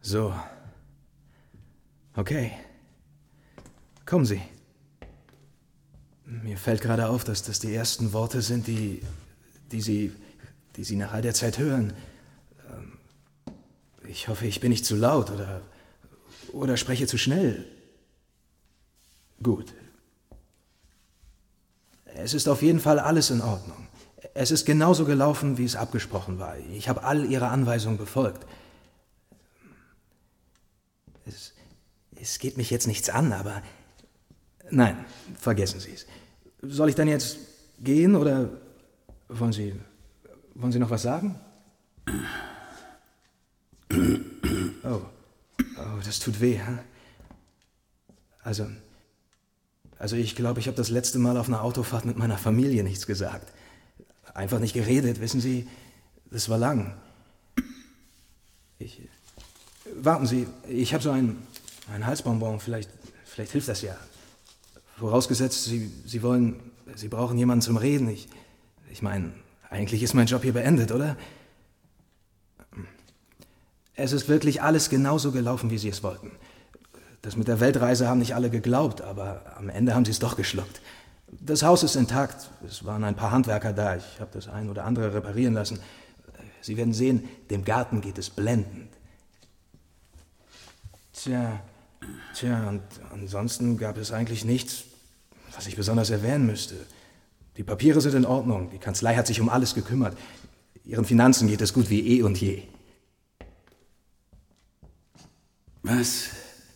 So. Okay. Kommen Sie. Mir fällt gerade auf, dass das die ersten Worte sind, die Sie nach all der Zeit hören. Ich hoffe, ich bin nicht zu laut oder spreche zu schnell. Gut. Es ist auf jeden Fall alles in Ordnung. Es ist genauso gelaufen, wie es abgesprochen war. Ich habe all Ihre Anweisungen befolgt. Es geht mich jetzt nichts an, aber... Nein, vergessen Sie es. Soll ich dann jetzt gehen oder wollen Sie noch was sagen? Oh, das tut weh, hm? Also ich glaube, ich habe das letzte Mal auf einer Autofahrt mit meiner Familie nichts gesagt. Einfach nicht geredet, wissen Sie? Das war lang. Warten Sie, ich habe so ein Halsbonbon, vielleicht hilft das ja. Vorausgesetzt, Sie brauchen jemanden zum Reden. Ich meine, eigentlich ist mein Job hier beendet, oder? Es ist wirklich alles genauso gelaufen, wie Sie es wollten. Das mit der Weltreise haben nicht alle geglaubt, aber am Ende haben Sie es doch geschluckt. Das Haus ist intakt. Es waren ein paar Handwerker da. Ich habe das ein oder andere reparieren lassen. Sie werden sehen, dem Garten geht es blendend. Tja, und ansonsten gab es eigentlich nichts, was ich besonders erwähnen müsste. Die Papiere sind in Ordnung. Die Kanzlei hat sich um alles gekümmert. Ihren Finanzen geht es gut wie eh und je. Was?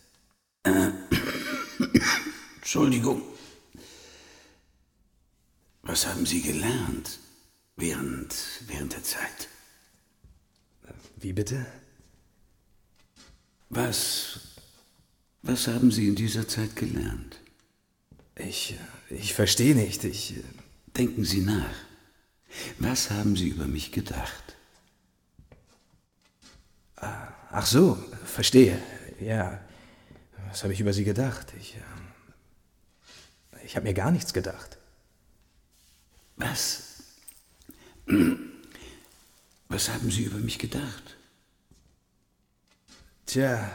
Entschuldigung. Was haben Sie gelernt während der Zeit? Wie bitte? Was haben Sie in dieser Zeit gelernt? Ich verstehe nicht. Denken Sie nach. Was haben Sie über mich gedacht? Ach so, verstehe. Ja, was habe ich über Sie gedacht? Ich habe mir gar nichts gedacht. Was? Was haben Sie über mich gedacht? Tja,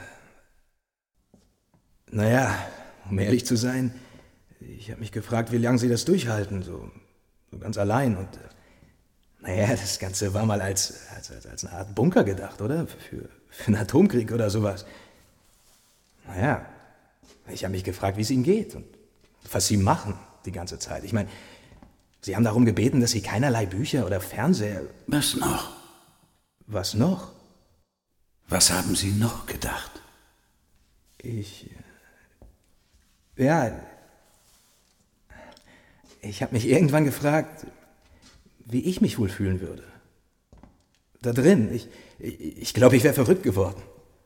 naja, um ehrlich zu sein, ich habe mich gefragt, wie lange Sie das durchhalten, so ganz allein. Und naja, das Ganze war mal als eine Art Bunker gedacht, oder? Für einen Atomkrieg oder sowas. Naja, ich habe mich gefragt, wie es Ihnen geht und was Sie machen die ganze Zeit. Ich meine, Sie haben darum gebeten, dass Sie keinerlei Bücher oder Fernseher... Was noch? Was noch? Was haben Sie noch gedacht? Ich habe mich irgendwann gefragt, wie ich mich wohl fühlen würde. Da drin. Ich glaube, ich wäre verrückt geworden.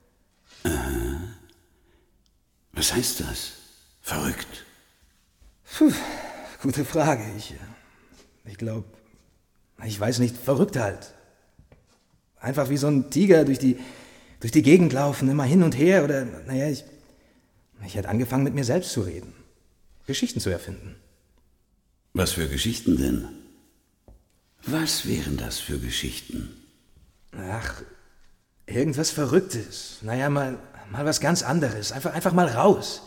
Was heißt das? Verrückt? Puh, gute Frage. Ich glaube, ich weiß nicht, verrückt halt. Einfach wie so ein Tiger durch die Gegend laufen, immer hin und her. Oder, naja, ich hätte angefangen, mit mir selbst zu reden. Geschichten zu erfinden. Was für Geschichten denn? Was wären das für Geschichten? Ach, irgendwas Verrücktes. Naja, mal was ganz anderes. Einfach mal raus.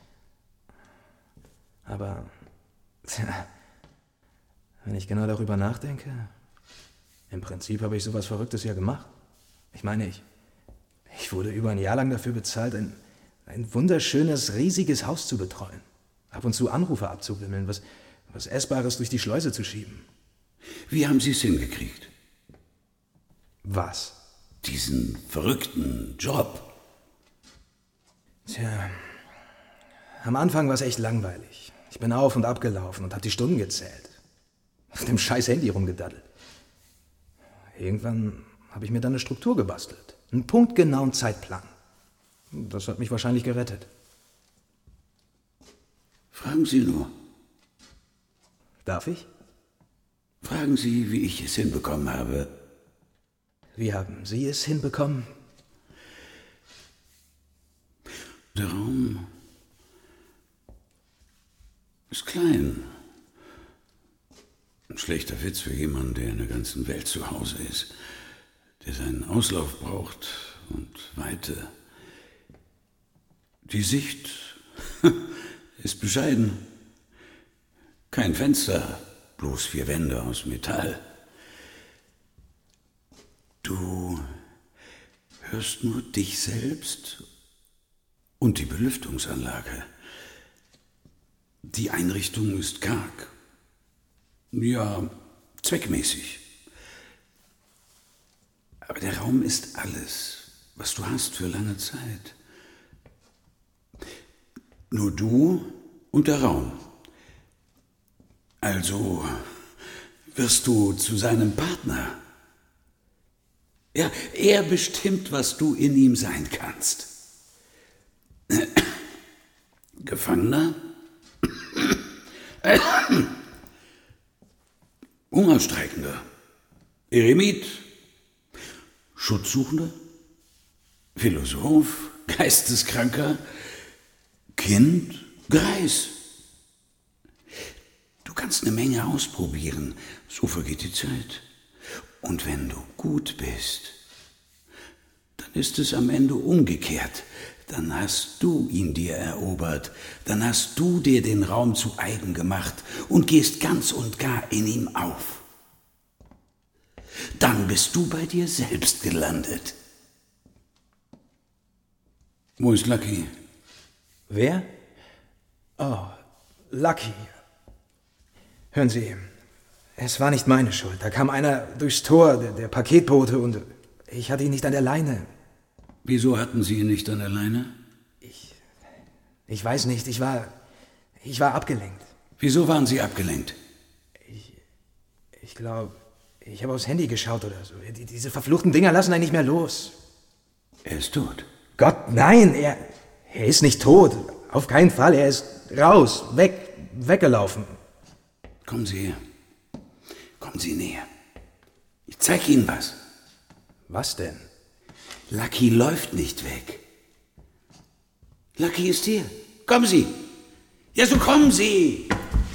Aber, tja, wenn ich genau darüber nachdenke, im Prinzip habe ich sowas Verrücktes ja gemacht. Ich meine, ich wurde über ein Jahr lang dafür bezahlt, ein wunderschönes, riesiges Haus zu betreuen. Ab und zu Anrufe abzuwimmeln, was Essbares durch die Schleuse zu schieben. Wie haben Sie es hingekriegt? Was? Diesen verrückten Job. Tja, am Anfang war es echt langweilig. Ich bin auf und ab gelaufen und habe die Stunden gezählt. Auf dem scheiß Handy rumgedaddelt. Irgendwann habe ich mir dann eine Struktur gebastelt. Einen punktgenauen Zeitplan. Das hat mich wahrscheinlich gerettet. Fragen Sie nur. Darf ich? Fragen Sie, wie ich es hinbekommen habe. Wie haben Sie es hinbekommen? Der Raum ist klein. Ein schlechter Witz für jemanden, der in der ganzen Welt zu Hause ist, der seinen Auslauf braucht und Weite. Die Sicht ist bescheiden. Kein Fenster, bloß 4 Wände aus Metall. Du hörst nur dich selbst und die Belüftungsanlage. Die Einrichtung ist karg. Ja, zweckmäßig. Aber der Raum ist alles, was du hast für lange Zeit. Nur du und der Raum. Also wirst du zu seinem Partner. Ja, er bestimmt, was du in ihm sein kannst. Gefangener? Hungerstreikender? Eremit? Schutzsuchender? Philosoph? Geisteskranker? Kind? Greis? Du kannst eine Menge ausprobieren, so vergeht die Zeit. Und wenn du gut bist, dann ist es am Ende umgekehrt. Dann hast du ihn dir erobert, dann hast du dir den Raum zu eigen gemacht und gehst ganz und gar in ihm auf. Dann bist du bei dir selbst gelandet. Wo ist Lucky? Wer? Oh, Lucky. Hören Sie, es war nicht meine Schuld. Da kam einer durchs Tor, der Paketbote, und ich hatte ihn nicht an der Leine. Wieso hatten Sie ihn nicht an der Leine? Ich weiß nicht, ich war abgelenkt. Wieso waren Sie abgelenkt? Ich glaube, ich habe aufs Handy geschaut oder so. Diese verfluchten Dinger lassen einen nicht mehr los. Er ist tot. Gott, nein, er ist nicht tot. Auf keinen Fall, er ist raus, weggelaufen. Kommen Sie her. Kommen Sie näher. Ich zeig Ihnen was. Was denn? Lucky läuft nicht weg. Lucky ist hier. Kommen Sie. Ja, so kommen Sie.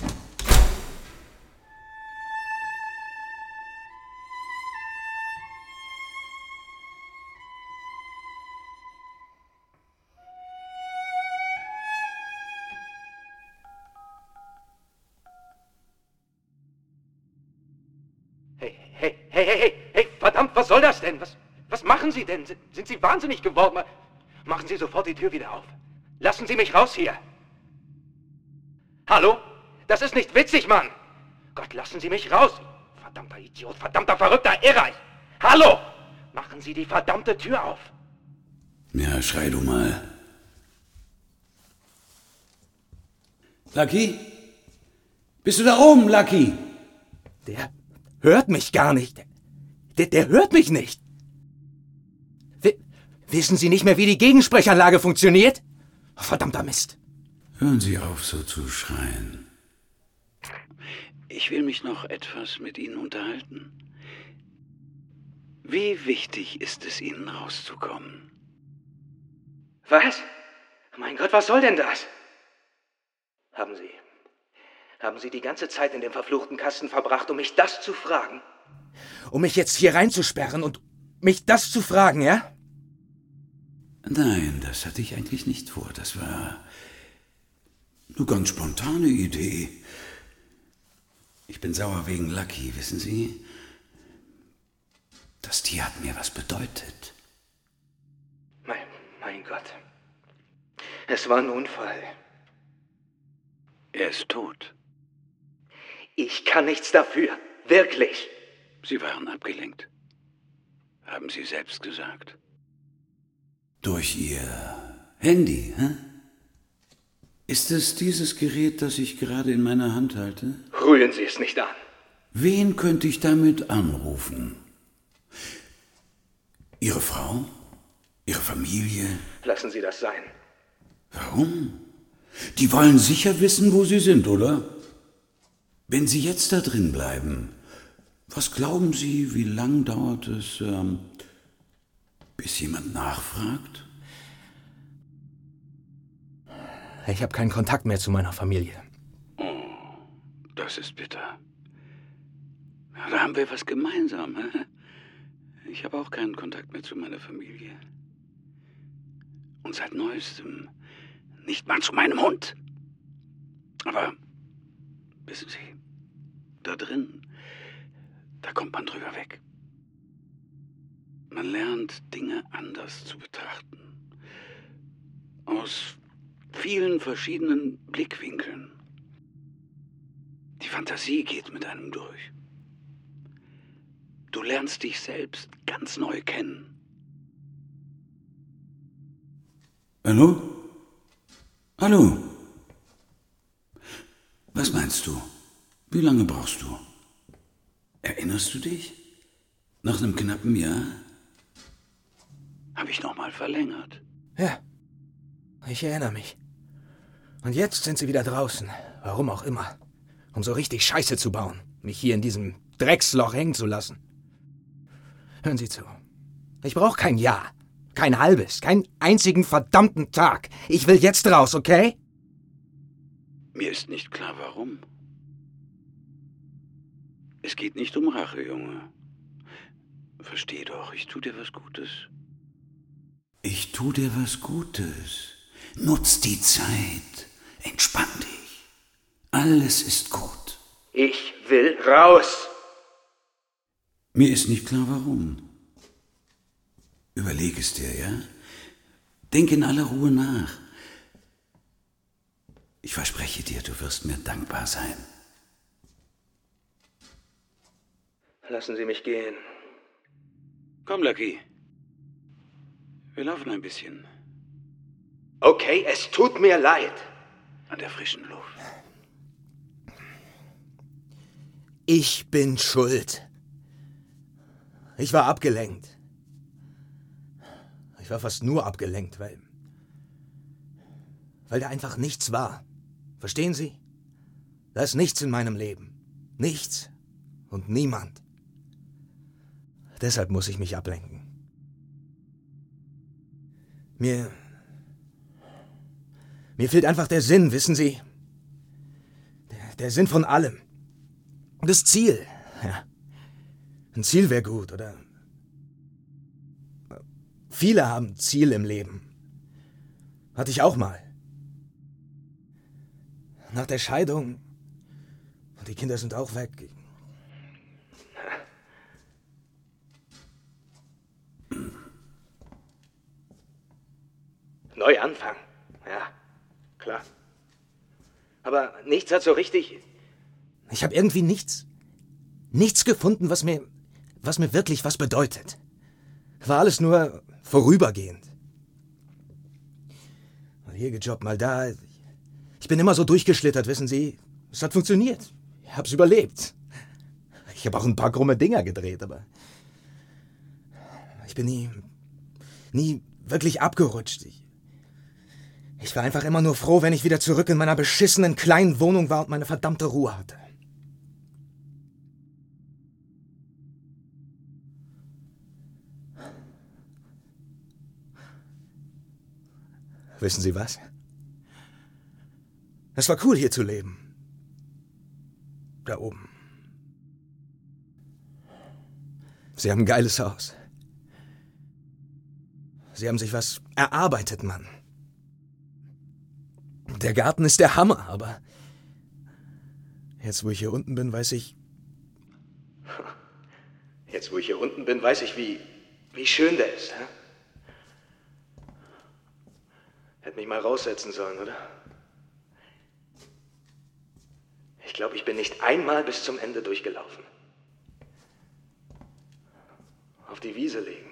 Hey, verdammt, was soll das denn? Was machen Sie denn? Sind Sie wahnsinnig geworden? Machen Sie sofort die Tür wieder auf. Lassen Sie mich raus hier. Hallo? Das ist nicht witzig, Mann. Gott, lassen Sie mich raus. Verdammter Idiot, verdammter verrückter Irrer. Hallo? Machen Sie die verdammte Tür auf. Ja, schrei du mal. Lucky? Bist du da oben, Lucky? Der hört mich gar nicht. Der hört mich nicht. Wissen Sie nicht mehr, wie die Gegensprechanlage funktioniert? Verdammter Mist. Hören Sie auf, so zu schreien. Ich will mich noch etwas mit Ihnen unterhalten. Wie wichtig ist es Ihnen, rauszukommen? Was? Mein Gott, was soll denn das? Haben Sie die ganze Zeit in dem verfluchten Kasten verbracht, um mich das zu fragen? Um mich jetzt hier reinzusperren und mich das zu fragen, ja? Nein, das hatte ich eigentlich nicht vor. Das war eine ganz spontane Idee. Ich bin sauer wegen Lucky, wissen Sie? Das Tier hat mir was bedeutet. Mein Gott. Es war ein Unfall. Er ist tot. Ich kann nichts dafür. Wirklich. Sie waren abgelenkt. Haben Sie selbst gesagt. Durch Ihr Handy, hä? Ist es dieses Gerät, das ich gerade in meiner Hand halte? Rühren Sie es nicht an. Wen könnte ich damit anrufen? Ihre Frau? Ihre Familie? Lassen Sie das sein. Warum? Die wollen sicher wissen, wo Sie sind, oder? Wenn Sie jetzt da drin bleiben, was glauben Sie, wie lang dauert es, bis jemand nachfragt? Ich habe keinen Kontakt mehr zu meiner Familie. Oh, das ist bitter. Da haben wir was gemeinsam. Hä? Ich habe auch keinen Kontakt mehr zu meiner Familie. Und seit Neuestem nicht mal zu meinem Hund. Aber, wissen Sie, da drin, da kommt man drüber weg. Man lernt, Dinge anders zu betrachten. Aus vielen verschiedenen Blickwinkeln. Die Fantasie geht mit einem durch. Du lernst dich selbst ganz neu kennen. Hallo? Hallo? Was meinst du? Wie lange brauchst du? Erinnerst du dich? Nach einem knappen Jahr? Habe ich nochmal verlängert. Ja, ich erinnere mich. Und jetzt sind sie wieder draußen. Warum auch immer. Um so richtig Scheiße zu bauen. Mich hier in diesem Drecksloch hängen zu lassen. Hören Sie zu. Ich brauche kein Jahr. Kein halbes. Keinen einzigen verdammten Tag. Ich will jetzt raus, okay? Mir ist nicht klar, warum. Es geht nicht um Rache, Junge. Versteh doch, ich tu dir was Gutes. Ich tu dir was Gutes. Nutz die Zeit. Entspann dich. Alles ist gut. Ich will raus. Mir ist nicht klar, warum. Überleg es dir, ja? Denk in aller Ruhe nach. Ich verspreche dir, du wirst mir dankbar sein. Lassen Sie mich gehen. Komm, Lucky. Wir laufen ein bisschen. Okay, es tut mir leid. An der frischen Luft. Ich bin schuld. Ich war abgelenkt. Ich war fast nur abgelenkt, weil da einfach nichts war. Verstehen Sie? Da ist nichts in meinem Leben. Nichts und niemand. Deshalb muss ich mich ablenken. Mir fehlt einfach der Sinn, wissen Sie? Der Sinn von allem. Das Ziel. Ja. Ein Ziel wäre gut, oder? Viele haben Ziel im Leben. Hatte ich auch mal. Nach der Scheidung. Und die Kinder sind auch weg. Neu anfangen. Ja, klar. Aber nichts hat so richtig... Ich habe irgendwie nichts gefunden, was mir wirklich was bedeutet. War alles nur vorübergehend. Mal hier gejobbt, mal da. Ich bin immer so durchgeschlittert, wissen Sie. Es hat funktioniert. Ich hab's überlebt. Ich habe auch ein paar krumme Dinger gedreht, aber ich bin nie wirklich abgerutscht. Ich war einfach immer nur froh, wenn ich wieder zurück in meiner beschissenen kleinen Wohnung war und meine verdammte Ruhe hatte. Wissen Sie was? Es war cool, hier zu leben. Da oben. Sie haben ein geiles Haus. Sie haben sich was erarbeitet, Mann. Der Garten ist der Hammer, aber jetzt, wo ich hier unten bin, weiß ich... Jetzt, wo ich hier unten bin, weiß ich, wie schön der ist, hä? Hätte mich mal raussetzen sollen, oder? Ich glaube, ich bin nicht einmal bis zum Ende durchgelaufen. Auf die Wiese legen.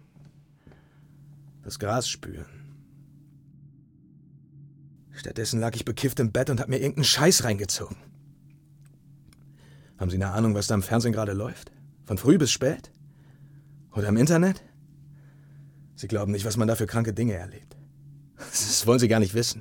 Das Gras spüren. Stattdessen lag ich bekifft im Bett und hab mir irgendeinen Scheiß reingezogen. Haben Sie eine Ahnung, was da im Fernsehen gerade läuft? Von früh bis spät? Oder im Internet? Sie glauben nicht, was man da für kranke Dinge erlebt. Das wollen Sie gar nicht wissen.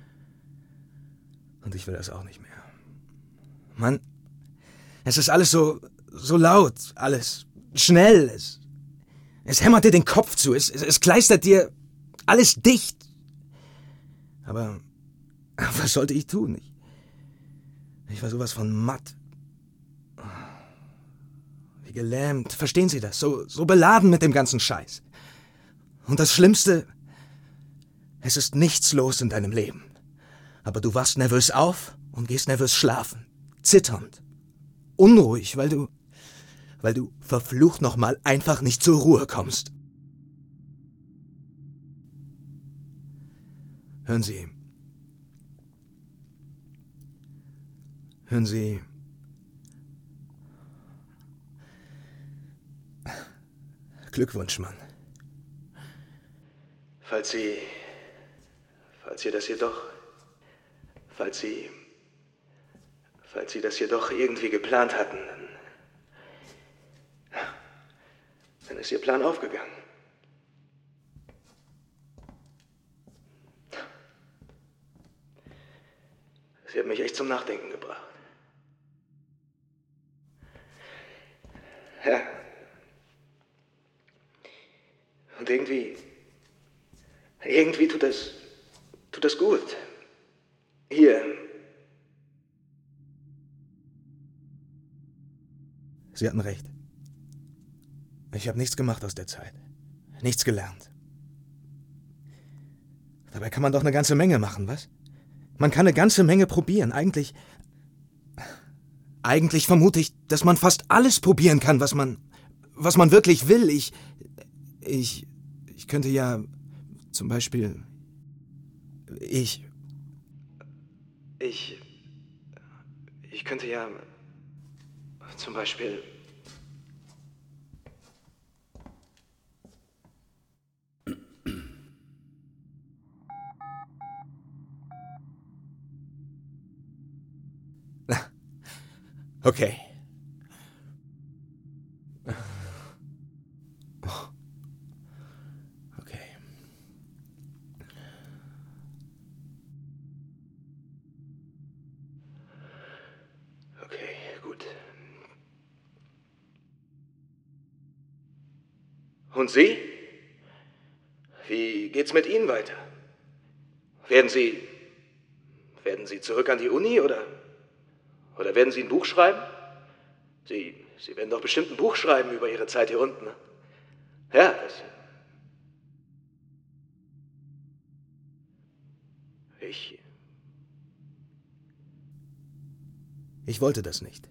Und ich will das auch nicht mehr. Mann, es ist alles so laut, alles schnell. Es hämmert dir den Kopf zu, es kleistert dir alles dicht. Aber was sollte ich tun? Ich war sowas von matt. Wie gelähmt, verstehen Sie das? So beladen mit dem ganzen Scheiß. Und das Schlimmste, Es ist nichts los in deinem Leben. Aber du wachst nervös auf und gehst nervös schlafen. Zitternd. Unruhig, weil du verflucht nochmal einfach nicht zur Ruhe kommst. Hören Sie. Glückwunsch, Mann. Falls Sie das hier doch irgendwie geplant hatten, dann ist Ihr Plan aufgegangen. Sie haben mich echt zum Nachdenken gebracht. Ja. Und irgendwie tut das gut. Hier. Sie hatten recht. Ich habe nichts gemacht aus der Zeit. Nichts gelernt. Dabei kann man doch eine ganze Menge machen, was? Man kann eine ganze Menge probieren. Eigentlich vermute ich, dass man fast alles probieren kann, was man wirklich will. Ich könnte ja zum Beispiel... Ich könnte ja zum Beispiel... Okay. Okay. Okay, gut. Und Sie? Wie geht's mit Ihnen weiter? Werden Sie zurück an die Uni oder werden Sie ein Buch schreiben? Sie werden doch bestimmt ein Buch schreiben über Ihre Zeit hier unten, ne? Ja, Ich wollte das nicht.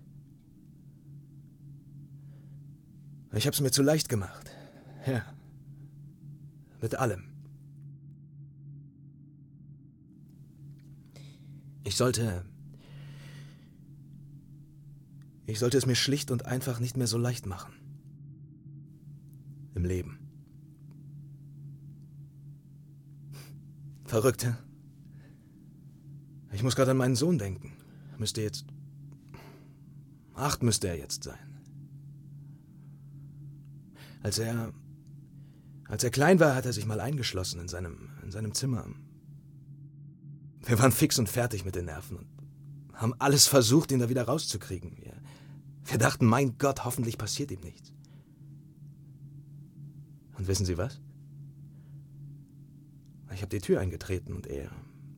Ich hab's mir zu leicht gemacht. Ja. Mit allem. Ich sollte es mir schlicht und einfach nicht mehr so leicht machen. Im Leben. Verrückt, hä? Ich muss gerade an meinen Sohn denken. 8 müsste er jetzt sein. Als er klein war, hat er sich mal eingeschlossen in seinem Zimmer. Wir waren fix und fertig mit den Nerven und haben alles versucht, ihn da wieder rauszukriegen. Wir dachten, mein Gott, hoffentlich passiert ihm nichts. Und wissen Sie was? Ich habe die Tür eingetreten und er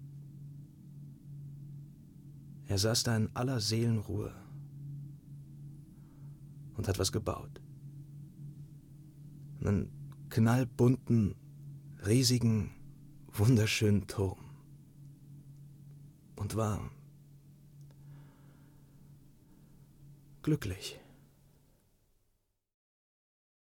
saß da in aller Seelenruhe und hat was gebaut. Einen knallbunten, riesigen, wunderschönen Turm. Und war glücklich.